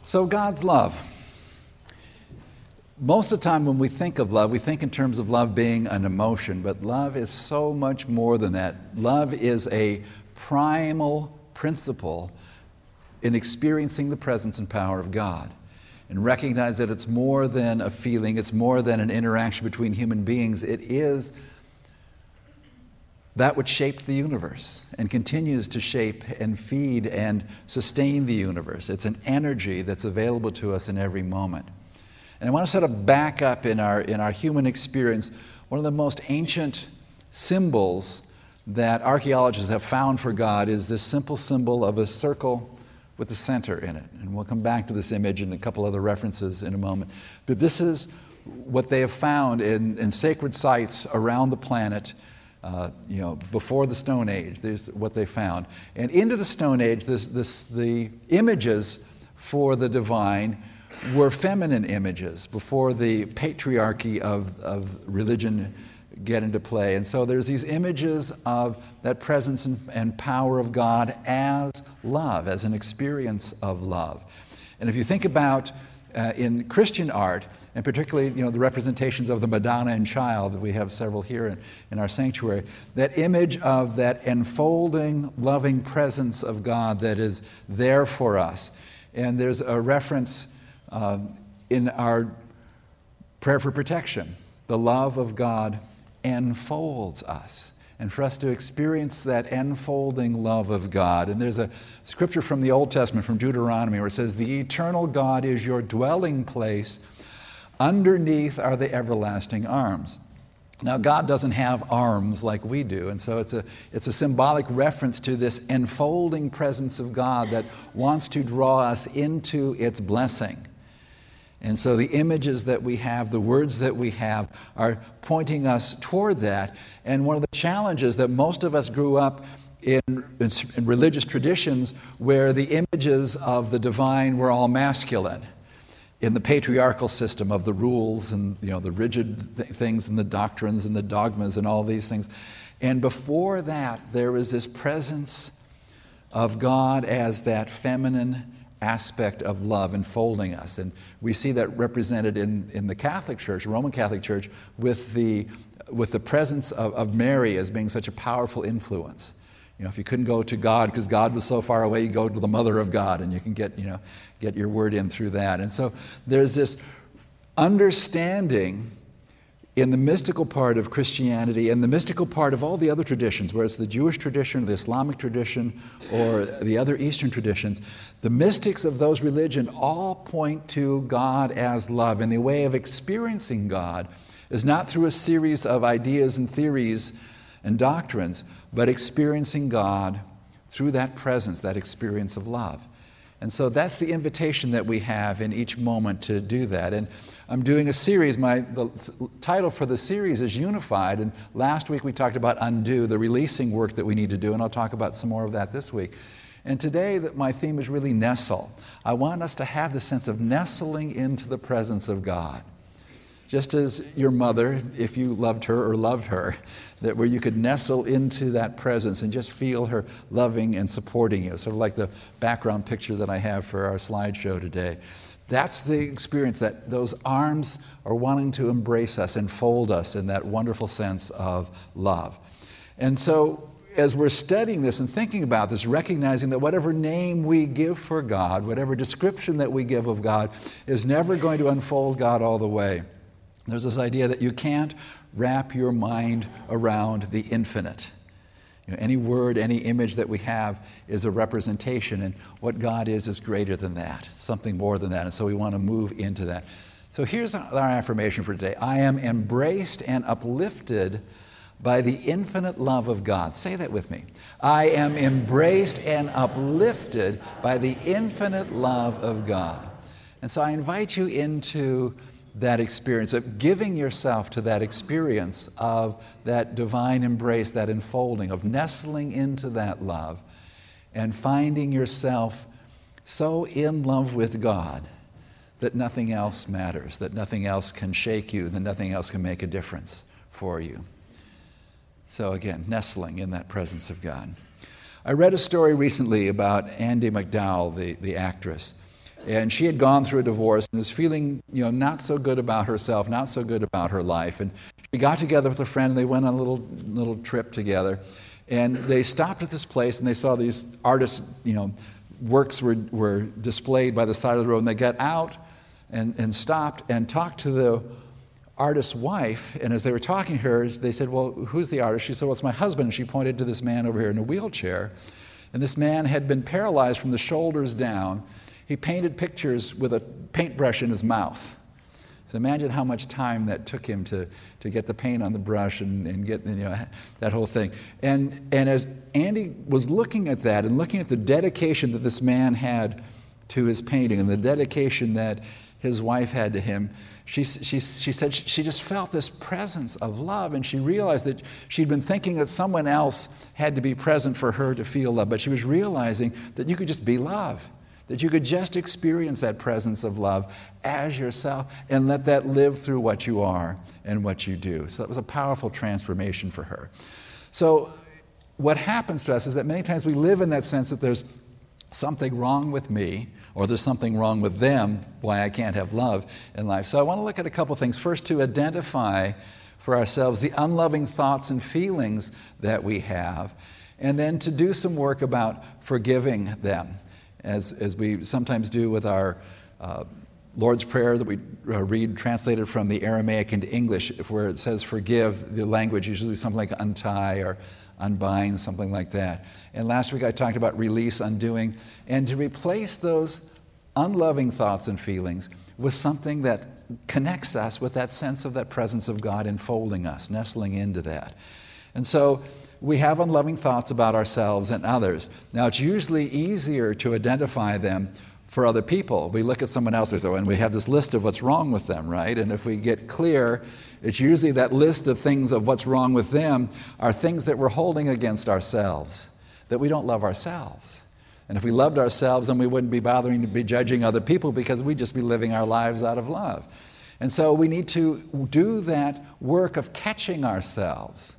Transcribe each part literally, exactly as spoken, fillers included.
So God's love. Most of the time when we think of love, we think in terms of love being an emotion, but love is so much more than that. Love is a primal principle in experiencing the presence and power of God, and recognize that it's more than a feeling, it's more than an interaction between human beings. It is that which shaped the universe and continues to shape and feed and sustain the universe. It's an energy that's available to us in every moment. And I want to sort of back up in our, in our human experience. One of the most ancient symbols that archaeologists have found for God is this simple symbol of a circle with a center in it. And we'll come back to this image and a couple other references in a moment. But this is what they have found in, in sacred sites around the planet, uh, you know, before the Stone Age. There's what they found. And into the Stone Age, this, this, the images for the divine were feminine images before the patriarchy of, of religion get into play. And so there's these images of that presence and, and power of God as love, as an experience of love. And if you think about uh, in Christian art, and particularly you know the representations of the Madonna and Child, we have several here in, in our sanctuary, that image of that enfolding, loving presence of God that is there for us. And there's a reference Um, in our prayer for protection. The love of God enfolds us. And for us to experience that enfolding love of God. And there's a scripture from the Old Testament, from Deuteronomy, where it says, "The eternal God is your dwelling place. Underneath are the everlasting arms." Now, God doesn't have arms like we do, and so it's a, it's a symbolic reference to this enfolding presence of God that wants to draw us into its blessing. And so the images that we have, the words that we have, are pointing us toward that. And one of the challenges that most of us grew up in, in, in religious traditions where the images of the divine were all masculine, in the patriarchal system of the rules and you know the rigid th- things and the doctrines and the dogmas and all these things. And before that, there was this presence of God as that feminine aspect of love enfolding us. And we see that represented in, in the Catholic Church, Roman Catholic Church, with the, with the presence of, of Mary as being such a powerful influence. You know, if you couldn't go to God because God was so far away, you go to the Mother of God and you can get, you know, get your word in through that. And so there's this understanding in the mystical part of Christianity and the mystical part of all the other traditions, whether it's the Jewish tradition, the Islamic tradition, or the other Eastern traditions, the mystics of those religions all point to God as love. And the way of experiencing God is not through a series of ideas and theories and doctrines, but experiencing God through that presence, that experience of love. And so that's the invitation that we have in each moment to do that. And I'm doing a series. My the title for the series is Unified. And last week we talked about undo, the releasing work that we need to do. And I'll talk about some more of that this week. And today that my theme is really nestle. I want us to have the sense of nestling into the presence of God. Just as your mother, if you loved her or loved her, that where you could nestle into that presence and just feel her loving and supporting you, sort of like the background picture that I have for our slideshow today. That's the experience, that those arms are wanting to embrace us and fold us in that wonderful sense of love. And so as we're studying this and thinking about this, recognizing that whatever name we give for God, whatever description that we give of God, is never going to unfold God all the way. There's this idea that you can't wrap your mind around the infinite. You know, any word, any image that we have is a representation, and what God is is greater than that, something more than that, and so we want to move into that. So here's our affirmation for today. I am embraced and uplifted by the infinite love of God. Say that with me. I am embraced and uplifted by the infinite love of God. And so I invite you into that experience of giving yourself to that experience of that divine embrace, that enfolding, of nestling into that love and finding yourself so in love with God that nothing else matters, that nothing else can shake you, that nothing else can make a difference for you. So again, nestling in that presence of God. I read a story recently about Andie MacDowell, the, the actress. And she had gone through a divorce and was feeling, you know, not so good about herself, not so good about her life. And she got together with a friend, and they went on a little little trip together. And they stopped at this place, and they saw these artists, you know, works were, were displayed by the side of the road. And they got out and, and stopped and talked to the artist's wife. And as they were talking to her, they said, well, who's the artist? She said, well, it's my husband. And she pointed to this man over here in a wheelchair. And this man had been paralyzed from the shoulders down. He painted pictures with a paintbrush in his mouth. So imagine how much time that took him to, to get the paint on the brush and, and get, you know, that whole thing. And, and as Andy was looking at that and looking at the dedication that this man had to his painting and the dedication that his wife had to him, she, she, she said she just felt this presence of love, and she realized that she'd been thinking that someone else had to be present for her to feel love, but she was realizing that you could just be love, that you could just experience that presence of love as yourself and let that live through what you are and what you do. So it was a powerful transformation for her. So what happens to us is that many times we live in that sense that there's something wrong with me, or there's something wrong with them, why I can't have love in life. So I want to look at a couple things. First, to identify for ourselves the unloving thoughts and feelings that we have, and then to do some work about forgiving them, as, as we sometimes do with our uh, Lord's Prayer that we uh, read translated from the Aramaic into English, where it says forgive, the language usually something like untie or unbind, something like that. And last week I talked about release, undoing, and to replace those unloving thoughts and feelings with something that connects us with that sense of that presence of God enfolding us, nestling into that. And so we have unloving thoughts about ourselves and others. Now, it's usually easier to identify them for other people. We look at someone else and we have this list of what's wrong with them, right? And if we get clear, it's usually that list of things of what's wrong with them are things that we're holding against ourselves, that we don't love ourselves. And if we loved ourselves, then we wouldn't be bothering to be judging other people, because we'd just be living our lives out of love. And so we need to do that work of catching ourselves,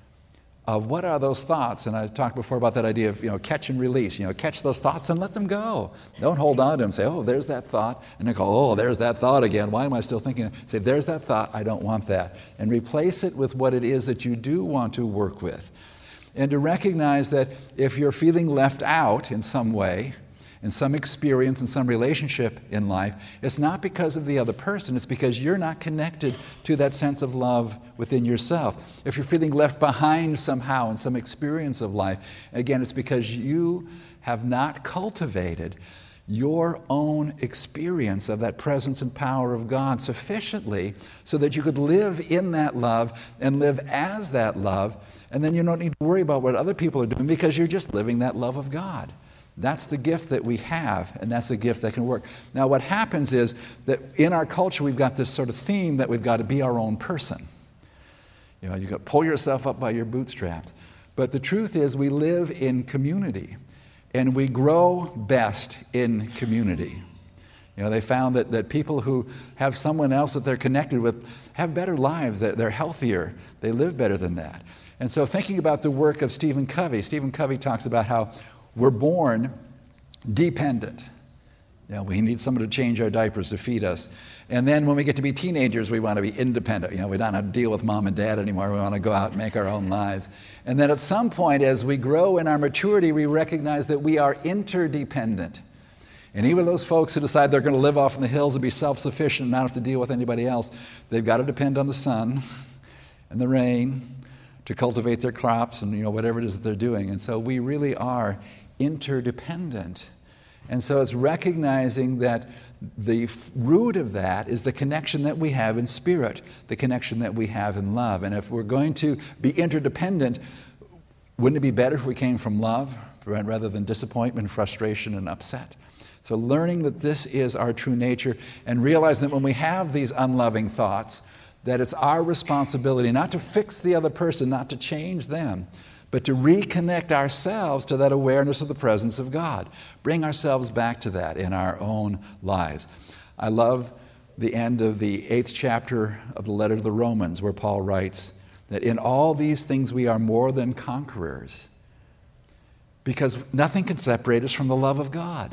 of what are those thoughts. And I talked before about that idea of, you know, catch and release. You know, catch those thoughts and let them go. Don't hold on to them and say, oh, there's that thought. And then go, oh, there's that thought again. Why am I still thinking? Say, there's that thought. I don't want that. And replace it with what it is that you do want to work with. And to recognize that if you're feeling left out in some way, in some experience, in some relationship in life, it's not because of the other person, it's because you're not connected to that sense of love within yourself. If you're feeling left behind somehow in some experience of life, again, it's because you have not cultivated your own experience of that presence and power of God sufficiently so that you could live in that love and live as that love, and then you don't need to worry about what other people are doing because you're just living that love of God. That's the gift that we have, and that's the gift that can work. Now, what happens is that in our culture, we've got this sort of theme that we've got to be our own person. You know, you've got to pull yourself up by your bootstraps. But the truth is, we live in community, and we grow best in community. You know, they found that, that people who have someone else that they're connected with have better lives, they're, they're healthier, they live better than that. And so thinking about the work of Stephen Covey, Stephen Covey talks about how we're born dependent. You know, we need someone to change our diapers to feed us. And then when we get to be teenagers, we want to be independent. You know, we don't have to deal with mom and dad anymore. We want to go out and make our own lives. And then at some point, as we grow in our maturity, we recognize that we are interdependent. And even those folks who decide they're going to live off in the hills and be self-sufficient and not have to deal with anybody else, they've got to depend on the sun and the rain to cultivate their crops and, you know, whatever it is that they're doing. And so we really are interdependent. And so it's recognizing that the f- root of that is the connection that we have in spirit, the connection that we have in love. And if we're going to be interdependent, wouldn't it be better if we came from love rather than disappointment, frustration, and upset? So learning that this is our true nature and realizing that when we have these unloving thoughts, that it's our responsibility not to fix the other person, not to change them, but to reconnect ourselves to that awareness of the presence of God. Bring ourselves back to that in our own lives. I love the end of the eighth chapter of the letter to the Romans, where Paul writes that in all these things we are more than conquerors, because nothing can separate us from the love of God.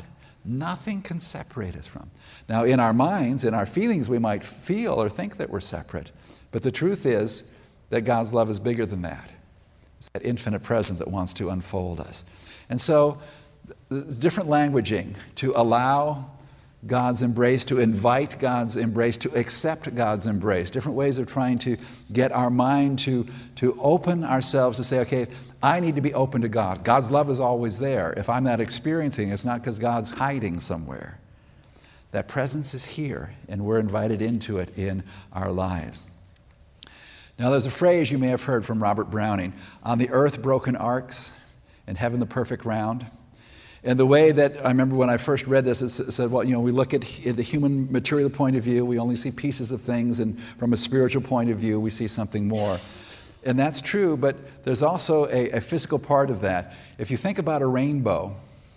Nothing can separate us from. Now, in our minds, in our feelings, we might feel or think that we're separate. But the truth is that God's love is bigger than that. It's that infinite presence that wants to unfold us. And so, the different languaging to allow God's embrace, to invite God's embrace, to accept God's embrace, different ways of trying to get our mind to, to open ourselves to say, okay, I need to be open to God. God's love is always there. If I'm not experiencing it, it's not because God's hiding somewhere. That presence is here, and we're invited into it in our lives. Now, there's a phrase you may have heard from Robert Browning, on the earth broken arcs, in heaven the perfect round. And the way that, I remember when I first read this, it said, well, you know, we look at the human material point of view, we only see pieces of things, and from a spiritual point of view, we see something more. And that's true, but there's also a, a physical part of that. If you think about a rainbow,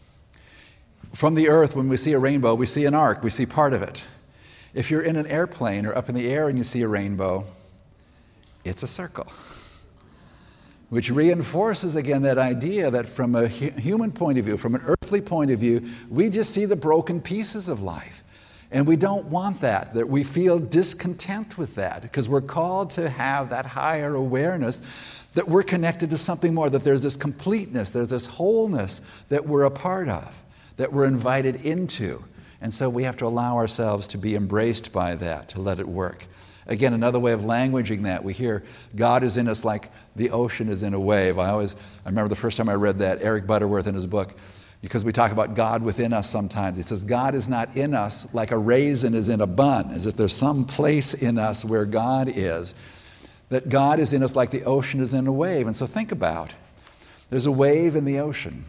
from the earth, when we see a rainbow, we see an arc, we see part of it. If you're in an airplane or up in the air and you see a rainbow, it's a circle. Which reinforces again that idea that from a hu- human point of view, from an earthly point of view, we just see the broken pieces of life. And we don't want that, that we feel discontent with that, because we're called to have that higher awareness that we're connected to something more, that there's this completeness, there's this wholeness that we're a part of, that we're invited into. And so we have to allow ourselves to be embraced by that, to let it work. Again, another way of languaging that, we hear God is in us like the ocean is in a wave. I always, I remember the first time I read that, Eric Butterworth in his book, because we talk about God within us sometimes. He says, God is not in us like a raisin is in a bun, as if there's some place in us where God is. That God is in us like the ocean is in a wave. And so think about, there's a wave in the ocean.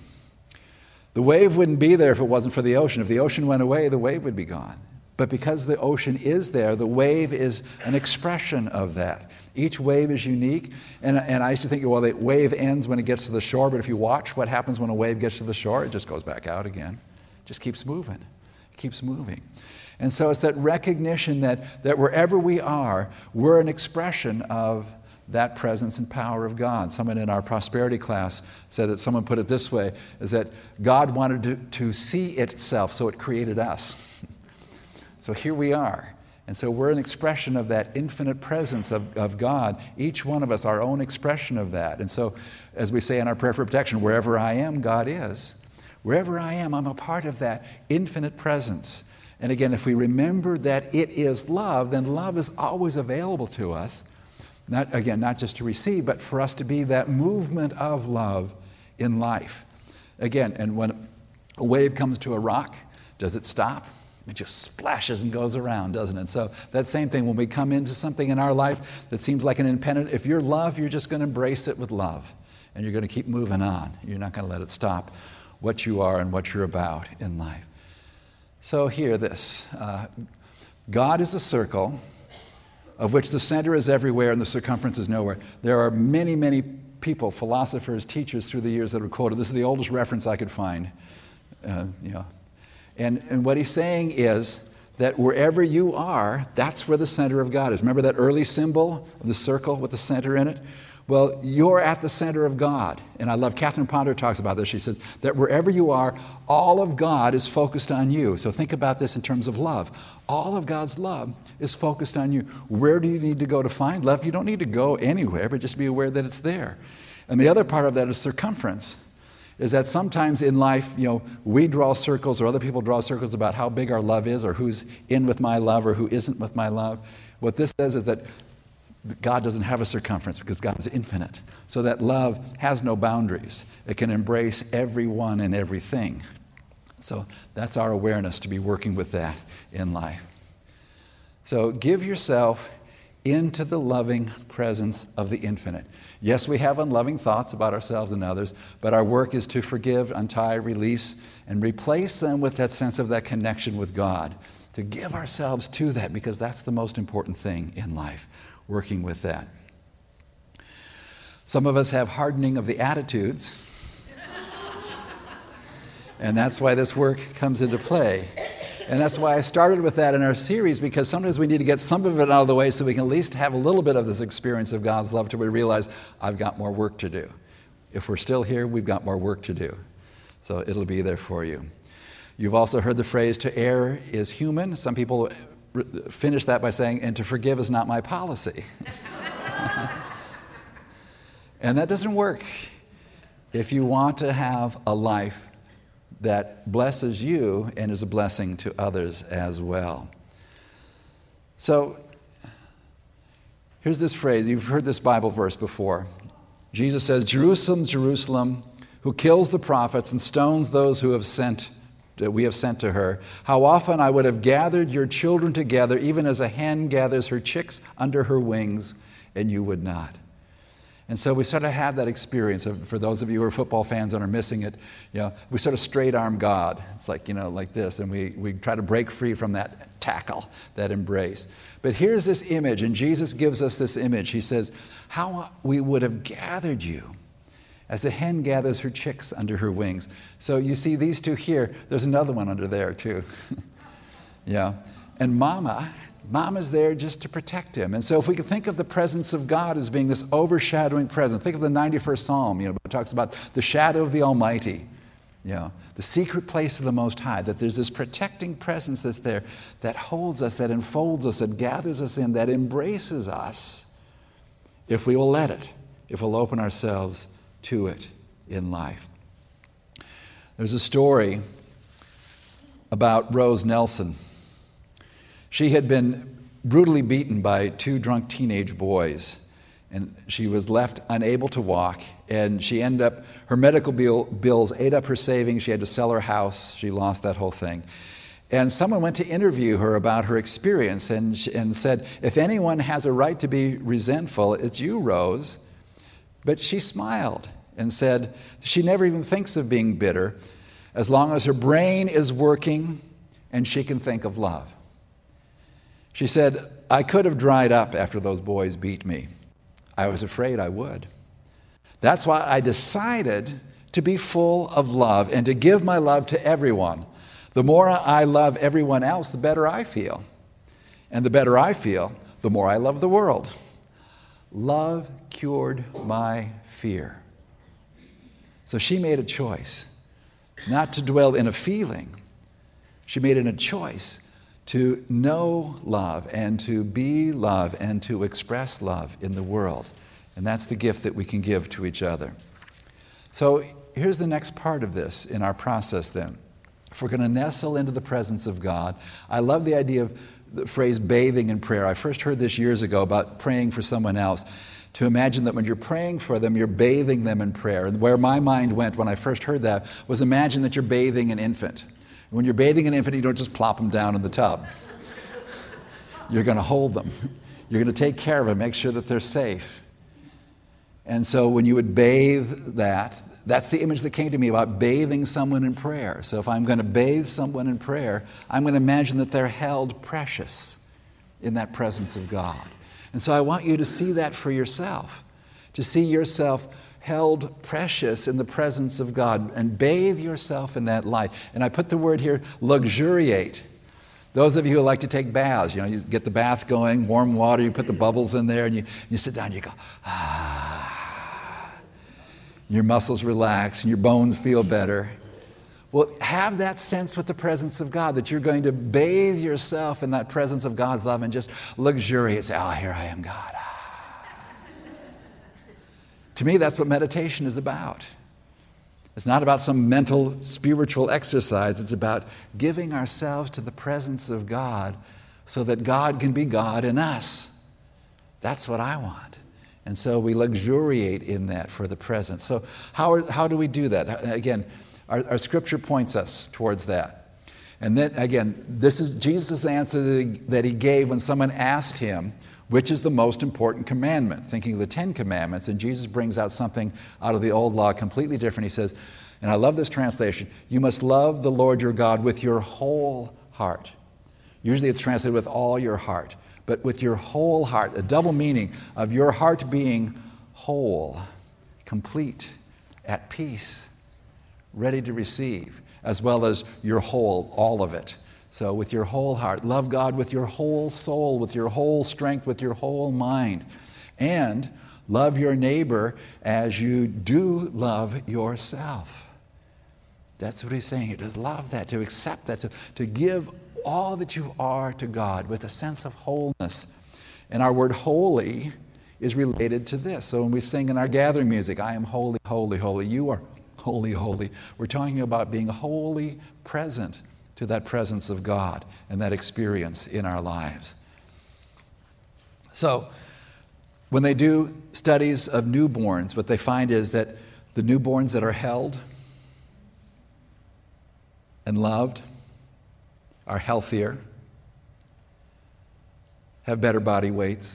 The wave wouldn't be there if it wasn't for the ocean. If the ocean went away, the wave would be gone. But because the ocean is there, the wave is an expression of that. Each wave is unique. And, and I used to think, well, the wave ends when it gets to the shore, but if you watch what happens when a wave gets to the shore, it just goes back out again. It just keeps moving. It keeps moving. And so it's that recognition that, that wherever we are, we're an expression of that presence and power of God. Someone in our prosperity class said that, someone put it this way, is that God wanted to, to see itself, so it created us. So here we are. And so we're an expression of that infinite presence of, of God, each one of us, our own expression of that. And so, as we say in our prayer for protection, wherever I am, God is. Wherever I am, I'm a part of that infinite presence. And again, if we remember that it is love, then love is always available to us. Not, again, not just to receive, but for us to be that movement of love in life. Again, and when a wave comes to a rock, does it stop? It just splashes and goes around, doesn't it? And so that same thing, when we come into something in our life that seems like an impediment, if you're love, you're just going to embrace it with love. And you're going to keep moving on. You're not going to let it stop what you are and what you're about in life. So hear this. Uh, God is a circle of which the center is everywhere and the circumference is nowhere. There are many, many people, philosophers, teachers through the years that have quoted. This is the oldest reference I could find. Uh, you know. And, and what he's saying is that wherever you are, that's where the center of God is. Remember that early symbol of the circle with the center in it? Well, you're at the center of God. And I love, Catherine Ponder talks about this. She says that wherever you are, all of God is focused on you. So think about this in terms of love. All of God's love is focused on you. Where do you need to go to find love? You don't need to go anywhere, but just be aware that it's there. And the other part of that is circumference. Is that sometimes in life, you know, we draw circles or other people draw circles about how big our love is or who's in with my love or who isn't with my love. What this says is that God doesn't have a circumference because God is infinite. So that love has no boundaries. It can embrace everyone and everything. So that's our awareness, to be working with that in life. So give yourself into the loving presence of the infinite. Yes, we have unloving thoughts about ourselves and others, but our work is to forgive, untie, release, and replace them with that sense of that connection with God. To give ourselves to that, because that's the most important thing in life, working with that. Some of us have hardening of the attitudes, and that's why this work comes into play. And that's why I started with that in our series, because sometimes we need to get some of it out of the way so we can at least have a little bit of this experience of God's love till we realize, I've got more work to do. If we're still here, we've got more work to do. So it'll be there for you. You've also heard the phrase, to err is human. Some people finish that by saying, and to forgive is not my policy. And that doesn't work if you want to have a life that blesses you and is a blessing to others as well. So, here's this phrase. You've heard this Bible verse before. Jesus says, Jerusalem, Jerusalem, who kills the prophets and stones those who have sent, that we have sent to her. How often I would have gathered your children together, even as a hen gathers her chicks under her wings, and you would not. And so we sort of had that experience of, for those of you who are football fans and are missing it, you know, we sort of straight arm God. It's like, you know, like this, and we, we try to break free from that tackle, that embrace. But here's this image, and Jesus gives us this image. He says, how we would have gathered you as a hen gathers her chicks under her wings. So you see these two here. There's another one under there too. Yeah. And Mama, Mama's there just to protect him. And so if we could think of the presence of God as being this overshadowing presence, think of the ninety-first Psalm, you know, it talks about the shadow of the Almighty, you know, the secret place of the Most High, that there's this protecting presence that's there that holds us, that enfolds us, that gathers us in, that embraces us, if we will let it, if we'll open ourselves to it in life. There's a story about Rose Nelson. She had been brutally beaten by two drunk teenage boys, and she was left unable to walk, and she ended up, her medical bill, bills ate up her savings. She had to sell her house. She lost that whole thing. And someone went to interview her about her experience and, she, and said, if anyone has a right to be resentful, it's you, Rose. But she smiled and said she never even thinks of being bitter as long as her brain is working and she can think of love. She said, I could have dried up after those boys beat me. I was afraid I would. That's why I decided to be full of love and to give my love to everyone. The more I love everyone else, the better I feel. And the better I feel, the more I love the world. Love cured my fear. So she made a choice not to dwell in a feeling. She made it a choice to know love and to be love and to express love in the world. And that's the gift that we can give to each other. So here's the next part of this in our process then. If we're going to nestle into the presence of God, I love the idea of the phrase bathing in prayer. I first heard this years ago about praying for someone else. To imagine that when you're praying for them, you're bathing them in prayer. And where my mind went when I first heard that was imagine that you're bathing an infant. When you're bathing an infant, you don't just plop them down in the tub. You're going to hold them. You're going to take care of them, make sure that they're safe. And so when you would bathe that, that's the image that came to me about bathing someone in prayer. So if I'm going to bathe someone in prayer, I'm going to imagine that they're held precious in that presence of God. And so I want you to see that for yourself, to see yourself held precious in the presence of God and bathe yourself in that light. And I put the word here, luxuriate. Those of you who like to take baths, you know, you get the bath going, warm water, you put the bubbles in there, and you, you sit down and you go, ah. Your muscles relax and your bones feel better. Well, have that sense with the presence of God, that you're going to bathe yourself in that presence of God's love and just luxuriate. Say, oh, here I am, God. Ah. To me, that's what meditation is about. It's not about some mental, spiritual exercise. It's about giving ourselves to the presence of God so that God can be God in us. That's what I want. And so we luxuriate in that for the present. So how, are, how do we do that? Again, our, our scripture points us towards that. And then, again, this is Jesus' answer that he, that he gave when someone asked him, which is the most important commandment, thinking of the Ten Commandments. And Jesus brings out something out of the old law completely different. He says, and I love this translation, you must love the Lord your God with your whole heart. Usually it's translated with all your heart, but with your whole heart, a double meaning of your heart being whole, complete, at peace, ready to receive, as well as your whole, all of it. So with your whole heart, love God with your whole soul, with your whole strength, with your whole mind. And love your neighbor as you do love yourself. That's what he's saying here, to love that, to accept that, to, to give all that you are to God with a sense of wholeness. And our word holy is related to this. So when we sing in our gathering music, I am holy, holy, holy, you are holy, holy, we're talking about being wholly present to that presence of God and that experience in our lives. So when they do studies of newborns, what they find is that the newborns that are held and loved are healthier, have better body weights,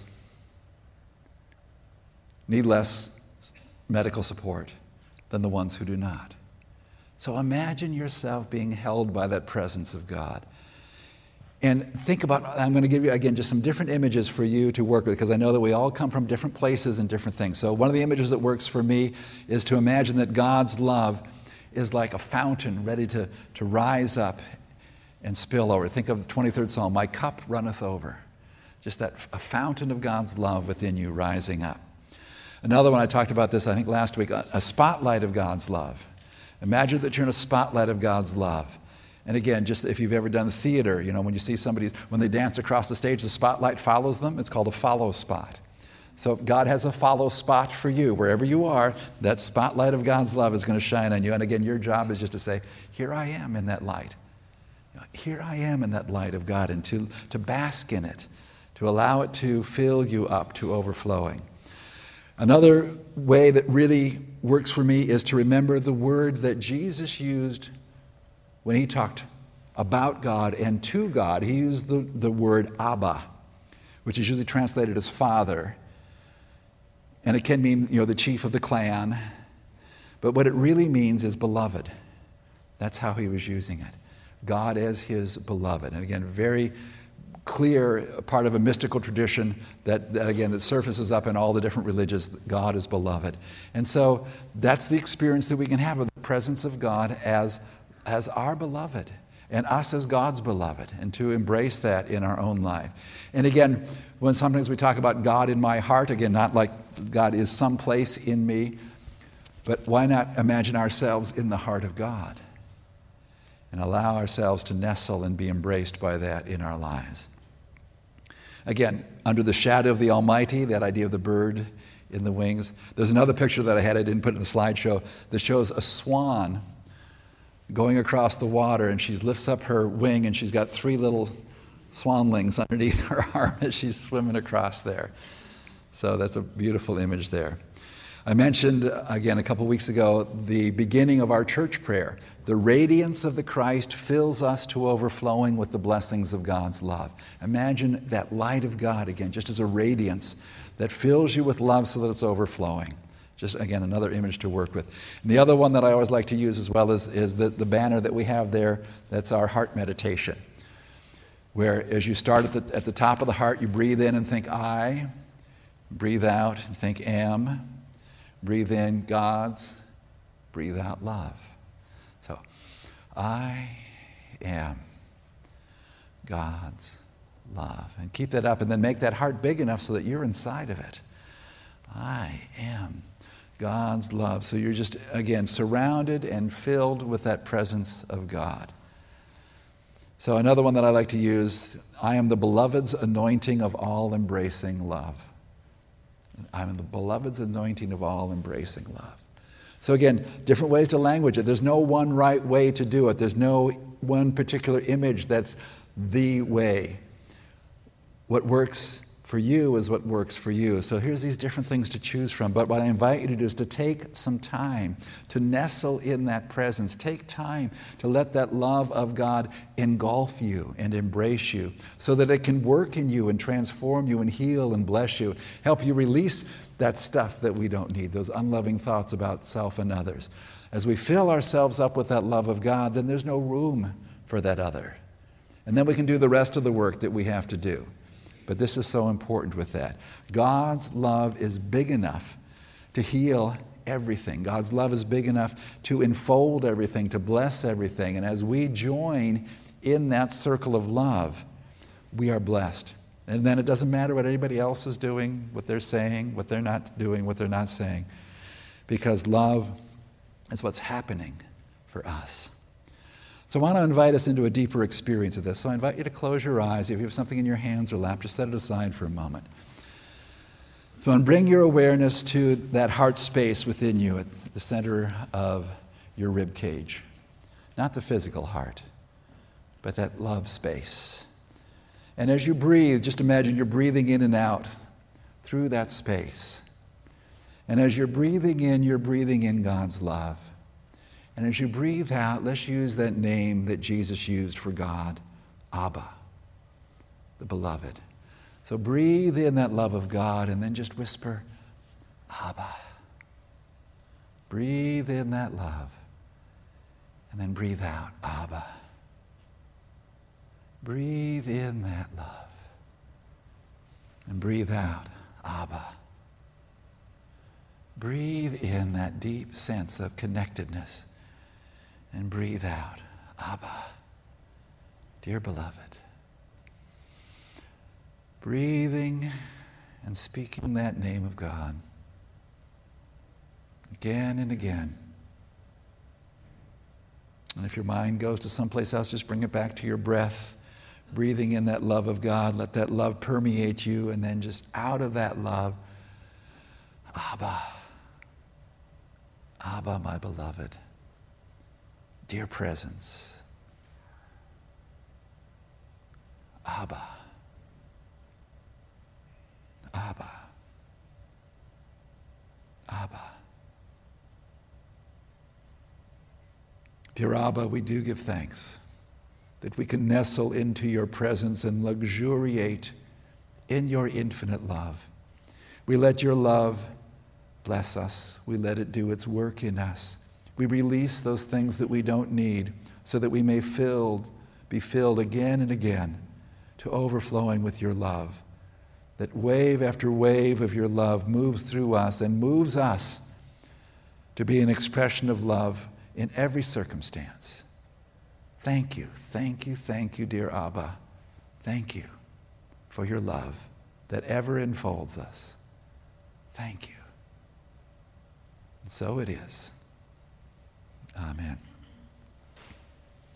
need less medical support than the ones who do not. So imagine yourself being held by that presence of God. And think about, I'm going to give you, again, just some different images for you to work with, because I know that we all come from different places and different things. So one of the images that works for me is to imagine that God's love is like a fountain ready to, to rise up and spill over. Think of the twenty-third Psalm, my cup runneth over. Just that, a fountain of God's love within you rising up. Another one, I talked about this, I think, last week, a spotlight of God's love. Imagine that you're in a spotlight of God's love. And again, just if you've ever done theater, you know, when you see somebody, when they dance across the stage, the spotlight follows them. It's called a follow spot. So God has a follow spot for you. Wherever you are, that spotlight of God's love is going to shine on you. And again, your job is just to say, here I am in that light. Here I am in that light of God, and to, to bask in it, to allow it to fill you up to overflowing. Another way that really works for me is to remember the word that Jesus used when he talked about God and to God. He used the, the word Abba, which is usually translated as Father. And it can mean, you know, the chief of the clan. But what it really means is beloved. That's how he was using it. God as his beloved. And again, very clear part of a mystical tradition that, that, again, that surfaces up in all the different religions. God is beloved. And so that's the experience that we can have of the presence of God as, as our beloved, and us as God's beloved, and to embrace that in our own life. And again, when sometimes we talk about God in my heart, again, not like God is someplace in me, but why not imagine ourselves in the heart of God and allow ourselves to nestle and be embraced by that in our lives. Again, under the shadow of the Almighty, that idea of the bird in the wings. There's another picture that I had, I didn't put in the slideshow, that shows a swan going across the water, and she lifts up her wing, and she's got three little swanlings underneath her arm as she's swimming across there. So that's a beautiful image there. I mentioned, again, a couple weeks ago, the beginning of our church prayer. The radiance of the Christ fills us to overflowing with the blessings of God's love. Imagine that light of God, again, just as a radiance that fills you with love so that it's overflowing. Just, again, another image to work with. And the other one that I always like to use as well is, is the, the banner that we have there. That's our heart meditation, where as you start at the, at the top of the heart, you breathe in and think I, breathe out and think am, breathe in God's, breathe out love. So, I am God's love. And keep that up, and then make that heart big enough so that you're inside of it. I am God's love. So you're just, again, surrounded and filled with that presence of God. So another one that I like to use, I am the beloved's anointing of all embracing love. I am the beloved's anointing of all embracing love. So again, different ways to language it. There's no one right way to do it. There's no one particular image that's the way. What works for you is what works for you. So here's these different things to choose from. But what I invite you to do is to take some time to nestle in that presence. Take time to let that love of God engulf you and embrace you so that it can work in you and transform you and heal and bless you. Help you release that stuff that we don't need, those unloving thoughts about self and others. As we fill ourselves up with that love of God, then there's no room for that other. And then we can do the rest of the work that we have to do. But this is so important with that. God's love is big enough to heal everything. God's love is big enough to enfold everything, to bless everything. And as we join in that circle of love, we are blessed. And then it doesn't matter what anybody else is doing, what they're saying, what they're not doing, what they're not saying. Because love is what's happening for us. So I want to invite us into a deeper experience of this. So I invite you to close your eyes. If you have something in your hands or lap, just set it aside for a moment. So and bring your awareness to that heart space within you at the center of your rib cage. Not the physical heart, but that love space. And as you breathe, just imagine you're breathing in and out through that space. And as you're breathing in, you're breathing in God's love. And as you breathe out, let's use that name that Jesus used for God, Abba, the beloved. So breathe in that love of God and then just whisper, Abba. Breathe in that love and then breathe out, Abba. Breathe in that love and breathe out, Abba. Breathe in that deep sense of connectedness and breathe out, Abba, dear beloved. Breathing and speaking that name of God again and again. And if your mind goes to someplace else, just bring it back to your breath, breathing in that love of God. Let that love permeate you, and then just out of that love, Abba, Abba, my beloved, dear presence, Abba, Abba, Abba. Dear Abba, we do give thanks that we can nestle into your presence and luxuriate in your infinite love. We let your love bless us. We let it do its work in us. We release those things that we don't need so that we may filled, be filled again and again to overflowing with your love. That wave after wave of your love moves through us and moves us to be an expression of love in every circumstance. Thank you, thank you, thank you, dear Abba. Thank you for your love that ever enfolds us. Thank you. And so it is. Amen.